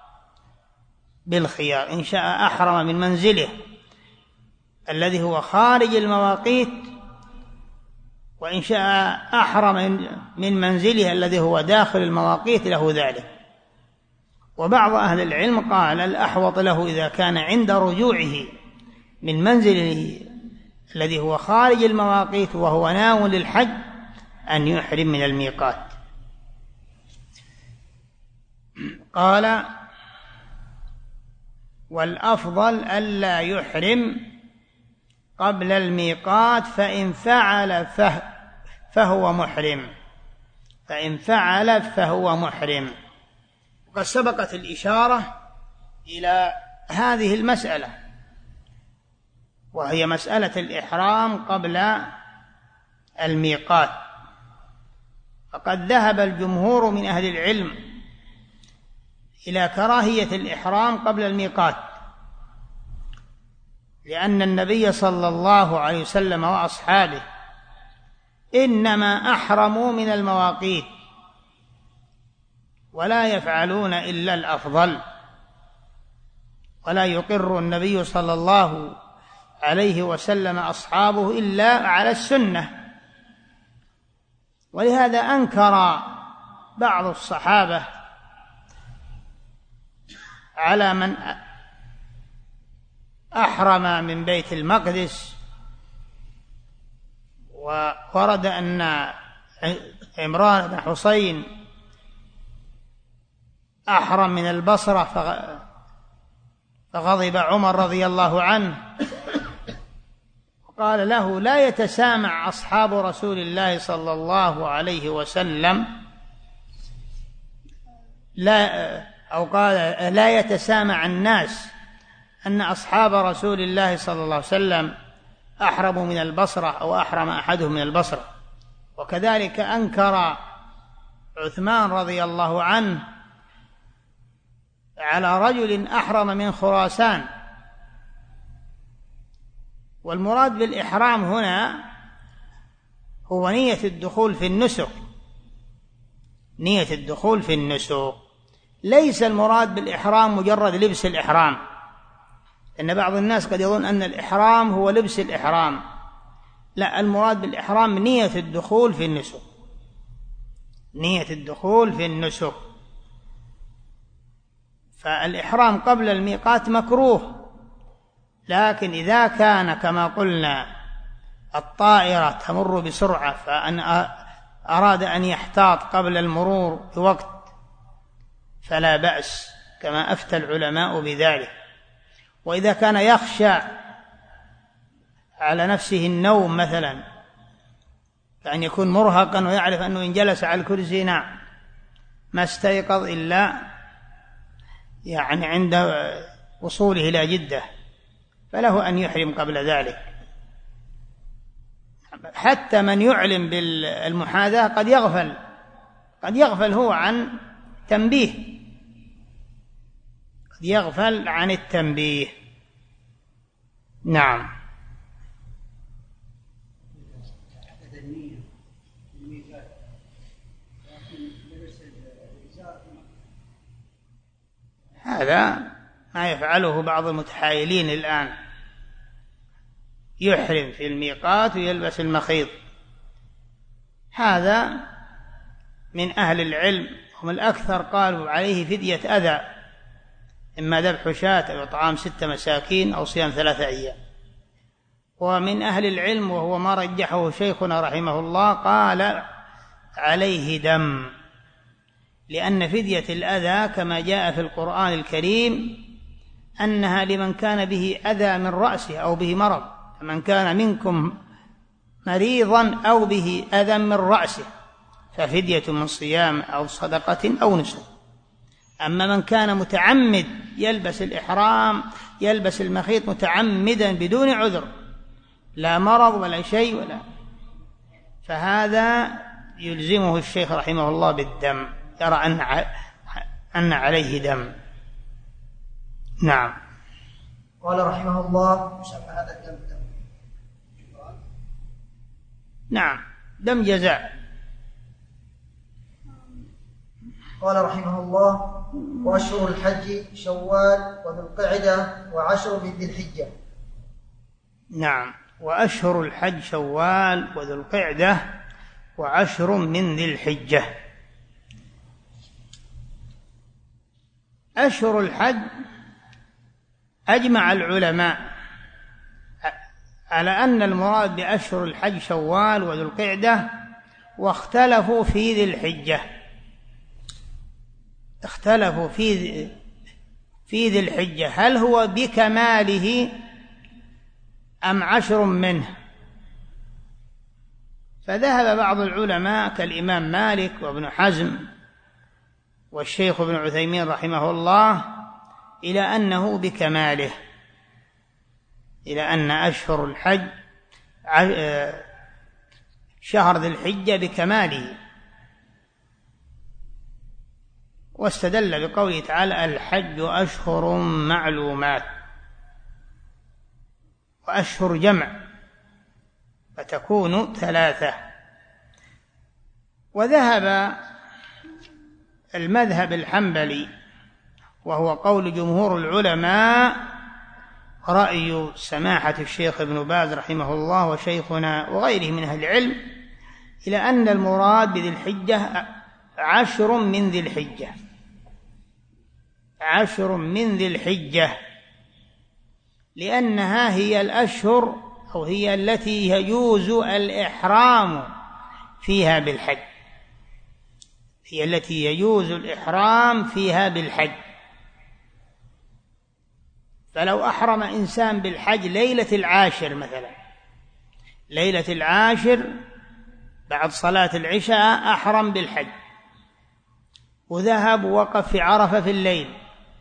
بالخيار إن شاء أحرم من منزله الذي هو خارج المواقيت، وإن شاء أحرم من منزله الذي هو داخل المواقيت له ذلك. وبعض أهل العلم قال الأحوط له إذا كان عند رجوعه من منزله الذي هو خارج المواقيت وهو ناو للحج أن يحرم من الميقات. قال والأفضل ألا يحرم قبل الميقات، فإن فعل فهو محرم، فإن فعل فهو محرم. وقد سبقت الإشارة إلى هذه المسألة، وهي مسألة الإحرام قبل الميقات. فقد ذهب الجمهور من أهل العلم إلى كراهية الإحرام قبل الميقات، لأن النبي صلى الله عليه وسلم وأصحابه إنما أحرموا من المواقيت ولا يفعلون إلا الأفضل، ولا يقر النبي صلى الله عليه وسلم أصحابه إلا على السنة. ولهذا أنكر بعض الصحابة على من أحرم من بيت المقدس، وورد أن عمران بن حسين أحرم من البصرة فغضب عمر رضي الله عنه وقال له لا يتسامع أصحاب رسول الله صلى الله عليه وسلم، لا أو قال لا يتسامع الناس أن أصحاب رسول الله صلى الله عليه وسلم أحرموا من البصرة أو أحرم أحدهم من البصرة. وكذلك أنكر عثمان رضي الله عنه على رجل أحرم من خراسان. والمراد بالإحرام هنا هو نية الدخول في النسك، نية الدخول في النسك، ليس المراد بالإحرام مجرد لبس الإحرام، إن بعض الناس قد يظن أن الإحرام هو لبس الإحرام، لا، المراد بالإحرام نية الدخول في النسك، نية الدخول في النسك. فالإحرام قبل الميقات مكروه، لكن إذا كان كما قلنا الطائرة تمر بسرعة فأن أراد أن يحتاط قبل المرور بوقت فلا بأس، كما أفتى العلماء بذلك. وإذا كان يخشى على نفسه النوم مثلا، كأن يكون مرهقا ويعرف أنه إن جلس على الكرسي نعم ما استيقظ إلا يعني عند وصوله إلى جدة فله أن يحرم قبل ذلك. حتى من يعلم بالمحاذاة قد يغفل قد يغفل هو عن تنبيه قد يغفل عن التنبيه. نعم. هذا ما يفعله بعض المتحايلين الآن، يحرم في الميقات ويلبس المخيط. هذا من أهل العلم، هم الأكثر قالوا عليه فدية أذى، إما ذبح شاة أو إطعام ستة مساكين أو صيام ثلاثة أيام. ومن أهل العلم وهو ما رجحه شيخنا رحمه الله قال عليه دم، لأن فدية الأذى كما جاء في القرآن الكريم أنها لمن كان به أذى من رأسه أو به مرض، فمن كان منكم مريضا أو به أذى من رأسه ففدية من صيام أو صدقة أو نسك. أما من كان متعمد يلبس الإحرام يلبس المخيط متعمدا بدون عذر، لا مرض ولا شيء ولا، فهذا يلزمه الشيخ رحمه الله بالدم، يرى أن أن عليه دم. نعم. قال رحمه الله هذا الدم دم. نعم دم جزاء. قال رحمه الله وأشهر الحج شوال وذو القعدة وعشر من ذي الحجة. نعم وأشهر الحج شوال وذو القعدة وعشر من ذي الحجة. أشهر الحج أجمع العلماء على أن المراد بأشهر الحج شوال وذو القعدة، واختلفوا في ذي الحجة اختلفوا في في ذي الحجة هل هو بكماله أم عشر منه. فذهب بعض العلماء كالإمام مالك وابن حزم والشيخ ابن عثيمين رحمه الله إلى أنه بكماله، إلى أن أشهر الحج شهر ذي الحجة بكماله، واستدل بقوله تعالى الحج أشهر معلومات، وأشهر جمع فتكون ثلاثة. وذهب المذهب الحنبلي وهو قول جمهور العلماء رأي سماحة الشيخ ابن باز رحمه الله وشيخنا وغيره من أهل العلم إلى أن المراد بذي الحجة عشر من ذي الحجة عشر من ذي الحجة لأنها هي الأشهر أو هي التي يجوز الإحرام فيها بالحج هي التي يجوز الإحرام فيها بالحج. فلو أحرم إنسان بالحج ليلة العاشر مثلا، ليلة العاشر بعد صلاة العشاء أحرم بالحج وذهب ووقف في عرفة في الليل،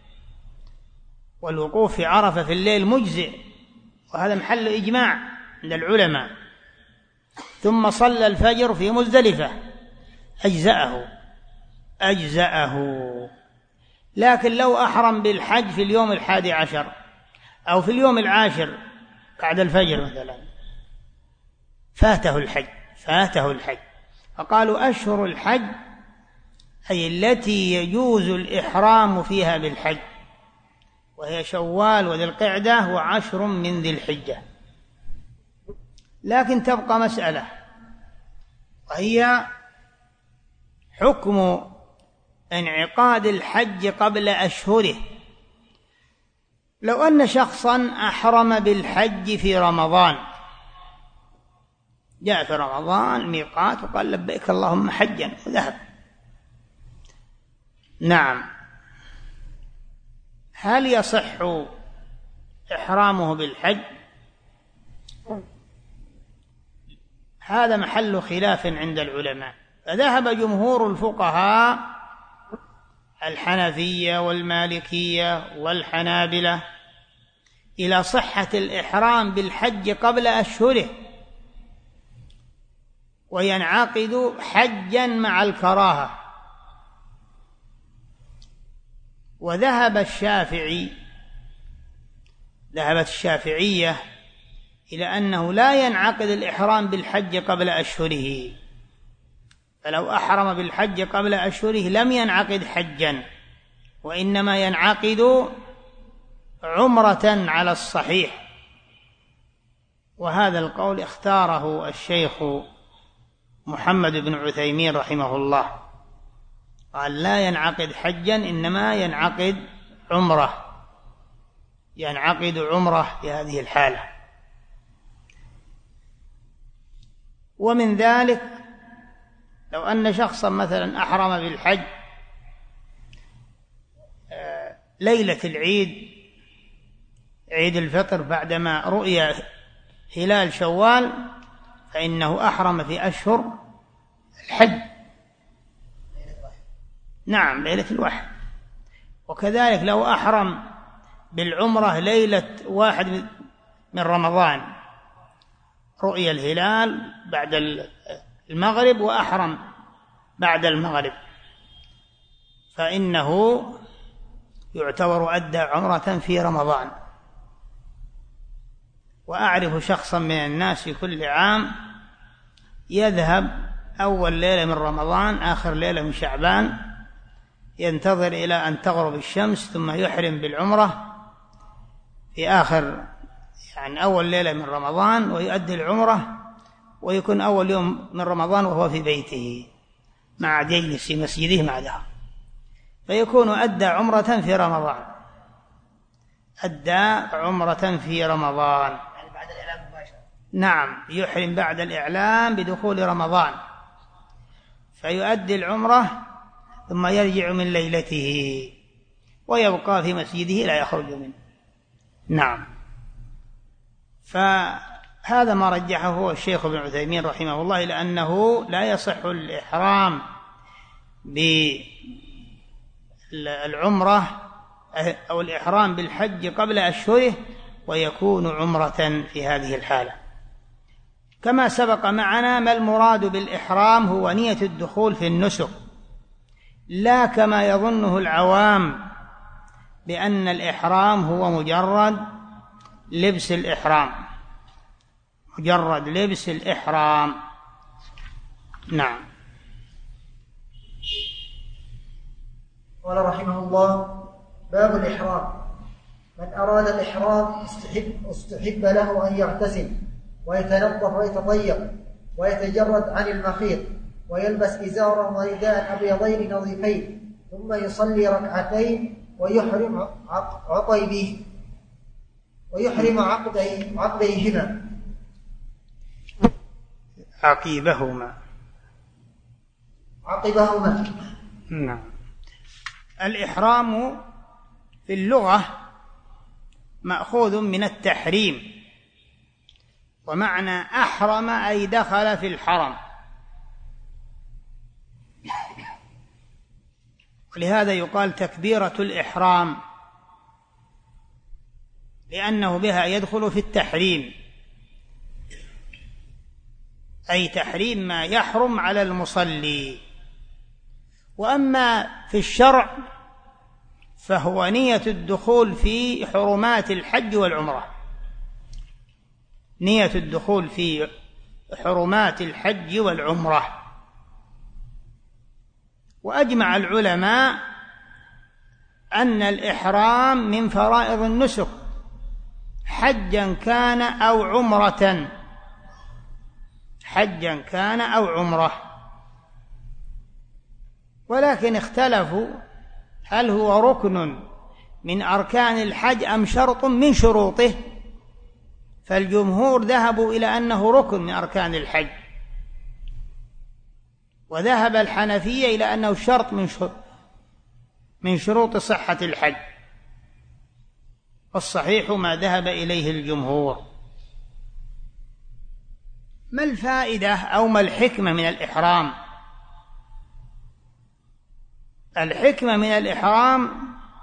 والوقوف في عرفة في الليل مجزئ وهذا محل إجماع عند العلماء، ثم صلى الفجر في مزدلفة أجزأه أجزأه لكن لو أحرم بالحج في اليوم الحادي عشر أو في اليوم العاشر بعد الفجر مثلا فاته الحج فاته الحج فقالوا أشهر الحج أي التي يجوز الإحرام فيها بالحج، وهي شوال وذي القعدة وعشر من ذي الحجة. لكن تبقى مسألة وهي حكم انعقاد الحج قبل أشهره. لو أن شخصا أحرم بالحج في رمضان، جاء في رمضان ميقات وقال لبيك اللهم حجا وذهب، نعم، هل يصح إحرامه بالحج؟ هذا محل خلاف عند العلماء. فذهب جمهور الفقهاء الحنفية والمالكية والحنابلة إلى صحة الإحرام بالحج قبل أشهره، وينعقد حجا مع الكراهة. وذهب الشافعي ذهبت الشافعية إلى أنه لا ينعقد الإحرام بالحج قبل أشهره، فلو أحرم بالحج قبل أشهره لم ينعقد حجا، وإنما ينعقد عمرة على الصحيح. وهذا القول اختاره الشيخ محمد بن عثيمين رحمه الله، قال لا ينعقد حجا، إنما ينعقد عمرة ينعقد عمرة في هذه الحالة. ومن ذلك لو أن شخصا مثلا أحرم بالحج ليلة العيد، عيد الفطر، بعدما رؤي هلال شوال، فإنه أحرم في أشهر الحج. نعم، ليلة الواحد. وكذلك لو أحرم بالعمرة ليلة واحد من رمضان، رؤي الهلال بعد المغرب وأحرم بعد المغرب، فإنه يعتبر أدى عمرة في رمضان. وأعرف شخصا من الناس في كل عام يذهب أول ليلة من رمضان آخر ليلة من شعبان، ينتظر إلى أن تغرب الشمس ثم يحرم بالعمرة في آخر يعني أول ليلة من رمضان، ويؤدي العمرة، ويكون أول يوم من رمضان وهو في بيته مع يجلس في مسجده مع دهر، فيكون أدى عمرة في رمضان أدى عمرة في رمضان يعني بعد الإعلام مباشرة. نعم، يحرم بعد الإعلام بدخول رمضان، فيؤدي العمرة ثم يرجع من ليلته ويبقى في مسجده لا يخرج منه. نعم، فهذا ما رجحه هو الشيخ ابن عثيمين رحمه الله، لأنه لا يصح الإحرام بالعمرة أو الإحرام بالحج قبل أشهره، ويكون عمرة في هذه الحالة. كما سبق معنا، ما المراد بالإحرام هو نية الدخول في النسك، لا كما يظنه العوام بأن الإحرام هو مجرد لبس الإحرام مجرد لبس الإحرام. نعم. قال رحمه الله: باب الإحرام. من أراد الإحرام استحب, استحب له أن يغتسل ويتنظف ويتطيب ويتجرد عن المخيط، ويلبس إزارا ورداء أبيضين نظيفين، ثم يصلي ركعتين ويحرم عقبيه ويحرم عقبيه عقبيهما عقيبهما عقبهما نعم. الإحرام في اللغة مأخوذ من التحريم، ومعنى أحرم أي دخل في الحرم، ولهذا يقال تكبيرة الإحرام، لأنه بها يدخل في التحريم، أي تحريم ما يحرم على المصلي. وأما في الشرع فهو نية الدخول في حرمات الحج والعمرة، نية الدخول في حرمات الحج والعمرة. وأجمع العلماء أن الإحرام من فرائض النسك، حجا كان أو عمرة حجا كان أو عمرة ولكن اختلفوا هل هو ركن من أركان الحج أم شرط من شروطه، فالجمهور ذهبوا إلى أنه ركن من أركان الحج، وذهب الحنفية إلى أنه شرط من من شروط صحة الحج، والصحيح ما ذهب إليه الجمهور. ما الفائدة أو ما الحكمة من الإحرام؟ الحكمة من الإحرام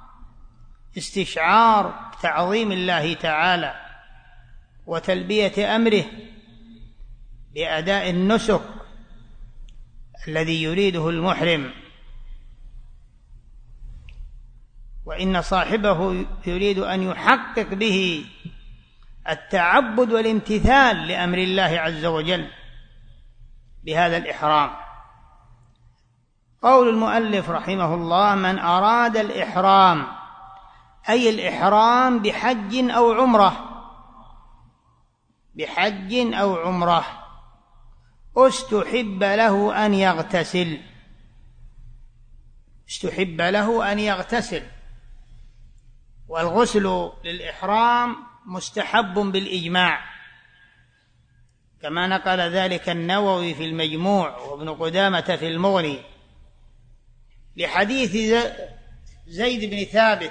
استشعار تعظيم الله تعالى وتلبية أمره بأداء النسك الذي يريده المحرم، وإن صاحبه يريد أن يحقق به التعبد والامتثال لأمر الله عز وجل بهذا الإحرام. قول المؤلف رحمه الله: من أراد الإحرام، أي الإحرام بحج أو عمرة، بحج أو عمرة، استحب له أن يغتسل، استحب له أن يغتسل. والغسل للإحرام مستحب بالإجماع، كما نقل ذلك النووي في المجموع وابن قدامة في المغني، لحديث زيد بن ثابت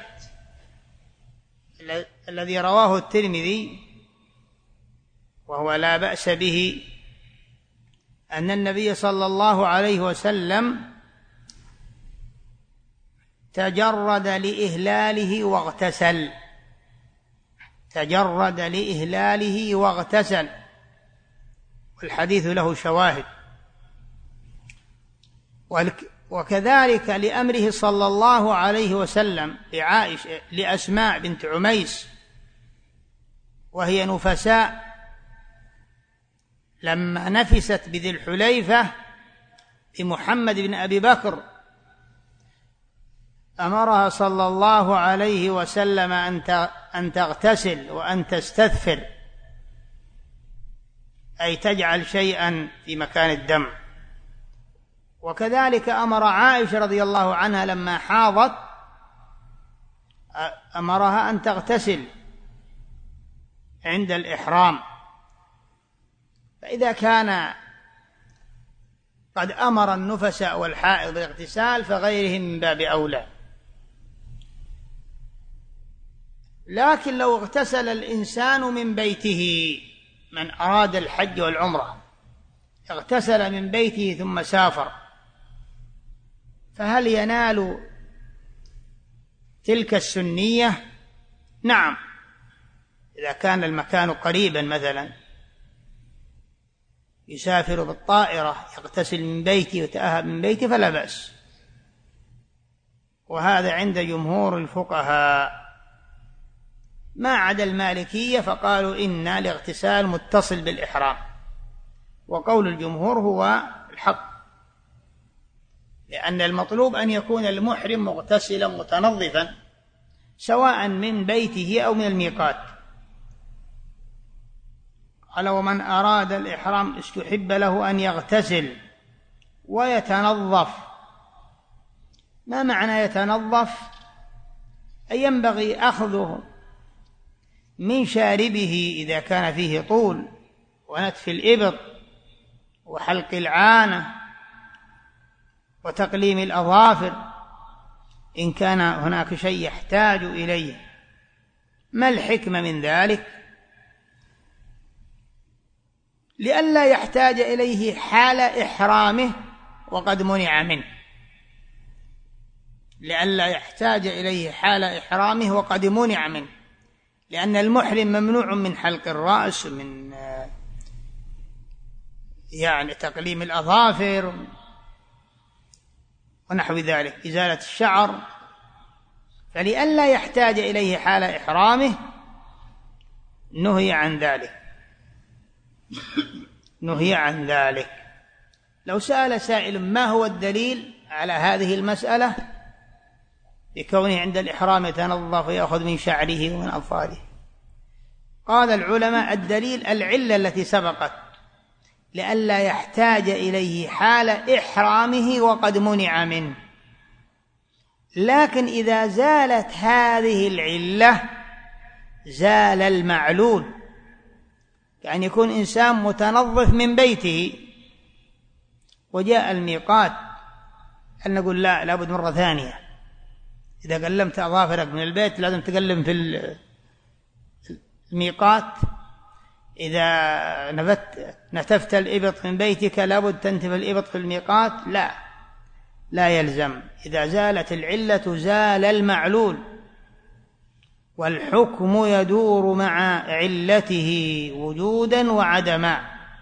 الذي رواه الترمذي وهو لا بأس به، أن النبي صلى الله عليه وسلم تجرد لإهلاله واغتسل، تجرد لإهلاله واغتسل، والحديث له شواهد. وكذلك لأمره صلى الله عليه وسلم لعائشة لأسماء بنت عميس وهي نفساء، لما نفست بذي الحليفة بمحمد بن أبي بكر أمرها صلى الله عليه وسلم أن تغتسل وأن تستثفر، أي تجعل شيئا في مكان الدم. وكذلك أمر عائشة رضي الله عنها لما حاضت أمرها أن تغتسل عند الإحرام. فإذا كان قد أمر النفساء والحائض بالاغتسال فغيرهم من باب أولى. لكن لو اغتسل الإنسان من بيته، من أراد الحج والعمرة اغتسل من بيته ثم سافر، فهل ينال تلك السنية؟ نعم، إذا كان المكان قريبا، مثلا يسافر بالطائرة يغتسل من بيته ويتأهب من بيته فلا بأس، وهذا عند جمهور الفقهاء، ما عدا المالكية فقالوا إن الاغتسال متصل بالإحرام، وقول الجمهور هو الحق، لأن المطلوب أن يكون المحرم مغتسلا متنظفا سواء من بيته أو من الميقات. قال: ومن أراد الإحرام استحب له أن يغتسل ويتنظف. ما معنى يتنظف؟ أي ينبغي أخذه من شاربه إذا كان فيه طول، ونتف الإبط، وحلق العانة، وتقليم الأظافر إن كان هناك شيء يحتاج إليه. ما الحكمة من ذلك؟ لئلا يحتاج إليه حال إحرامه وقد منع منه، لئلا يحتاج إليه حال إحرامه وقد منع منه، لأن المحرم ممنوع من حلق الرأس، من يعني تقليم الأظافر ونحو ذلك، إزالة الشعر، فلئلا يحتاج إليه حال إحرامه نهي عن ذلك، نهي عن ذلك. لو سأل سائل ما هو الدليل على هذه المسألة بكونه عند الإحرام يتنظف ويأخذ من شعره ومن أظفاره، قال العلماء: الدليل العلة التي سبقت، لئلا يحتاج إليه حال إحرامه وقد منع منه. لكن إذا زالت هذه العلة زال المعلول، كأن يكون إنسان متنظف من بيته وجاء الميقات، هل نقول لا لابد مرة ثانية؟ إذا قلمت أظافرك من البيت لازم تقلم في الميقات، إذا نفت نتفت الإبط من بيتك لابد تنتف الإبط في الميقات؟ لا، لا يلزم. إذا زالت العلة زال المعلول، والحكم يدور مع علته وجودا وعدما،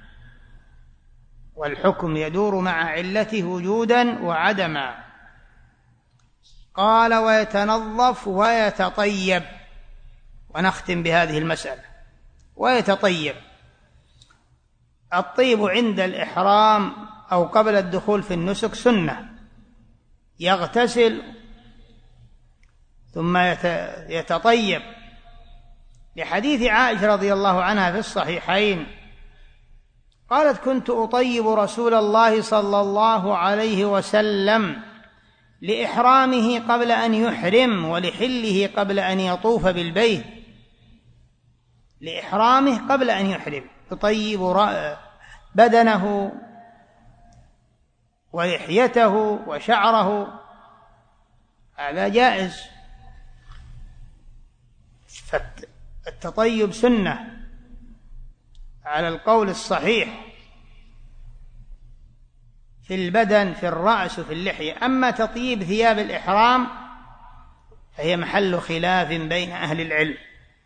والحكم يدور مع علته وجودا وعدما. قال ويتنظف ويتطيب. ونختم بهذه المسألة. ويتطيب، الطيب عند الإحرام أو قبل الدخول في النسك سنة، يغتسل ثم يتطيب، لحديث عائشة رضي الله عنها في الصحيحين قالت كنت أطيب رسول الله صلى الله عليه وسلم لإحرامه قبل أن يحرم ولحله قبل أن يطوف بالبيت. لإحرامه قبل أن يحرم يطيب بدنه ولحيته وشعره، هذا جائز. فالتطيب سنة على القول الصحيح في البدن، في الرأس وفي اللحية. أما تطيب ثياب الإحرام فهي محل خلاف بين أهل العلم،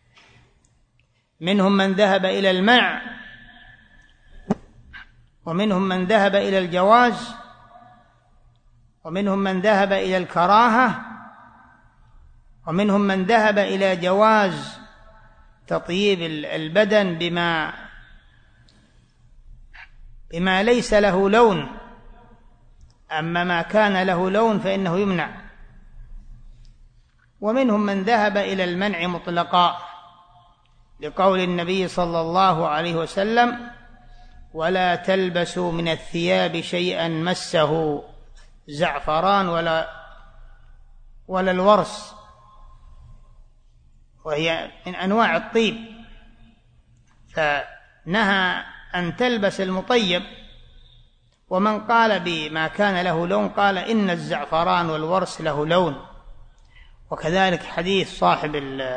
منهم من ذهب إلى المنع، ومنهم من ذهب إلى الجواز، ومنهم من ذهب إلى الكراهة، ومنهم من ذهب إلى جواز تطيب البدن بما بما ليس له لون، أما ما كان له لون فإنه يمنع. ومنهم من ذهب إلى المنع مطلقا لقول النبي صلى الله عليه وسلم ولا تلبسوا من الثياب شيئا مسه زعفران ولا ولا الورس، وهي من أنواع الطيب، فنهى أن تلبس المطيب. ومن قال بما كان له لون قال إن الزعفران والورس له لون. وكذلك حديث صاحب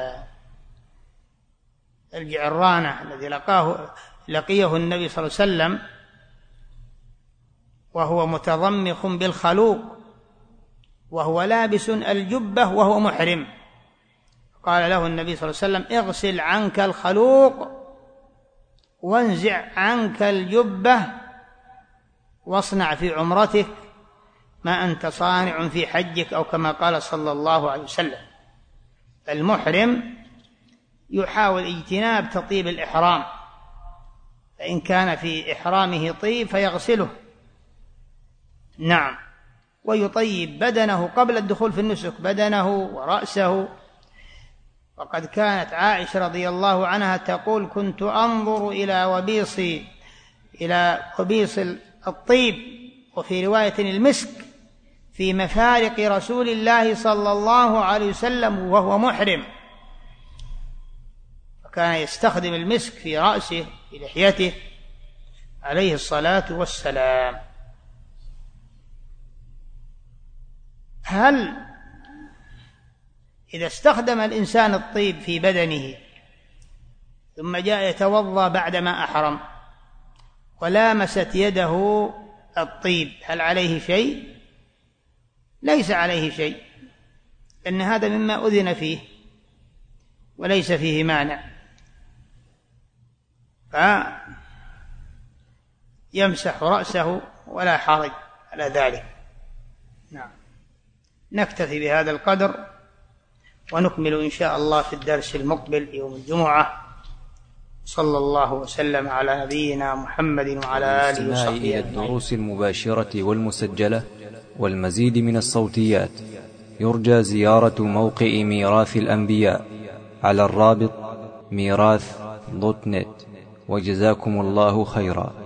الجعرانة الذي لقاه لقيه النبي صلى الله عليه وسلم وهو متضمخ بالخلوق وهو لابس الجبة وهو محرم، قال له النبي صلى الله عليه وسلم اغسل عنك الخلوق وانزع عنك الجبة واصنع في عمرتك ما أنت صانع في حجك، أو كما قال صلى الله عليه وسلم. المحرم يحاول اجتناب تطيب الإحرام، فإن كان في إحرامه طيب فيغسله، نعم، ويطيب بدنه قبل الدخول في النسك، بدنه ورأسه. وقد كانت عائشة رضي الله عنها تقول كنت أنظر إلى وبيص إلى وبيص الطيب، وفي رواية المسك، في مفارق رسول الله صلى الله عليه وسلم وهو محرم، فكان يستخدم المسك في رأسه في لحيته عليه الصلاة والسلام. هل إذا استخدم الإنسان الطيب في بدنه ثم جاء يتوضأ بعدما أحرم ولامست يده الطيب هل عليه شيء؟ ليس عليه شيء، لأن هذا مما أذن فيه وليس فيه مانع، فيمسح رأسه ولا حرج على ذلك. نعم، نكتفي بهذا القدر ونكمل إن شاء الله في الدرس المقبل يوم الجمعة. صلى الله وسلم على نبينا محمد وعلى آله وصحبه إلى الدروس المباشرة والمسجلة والمزيد من الصوتيات يرجى زيارة موقع ميراث الأنبياء على الرابط ميراث دوت نت. وجزاكم الله خيرا.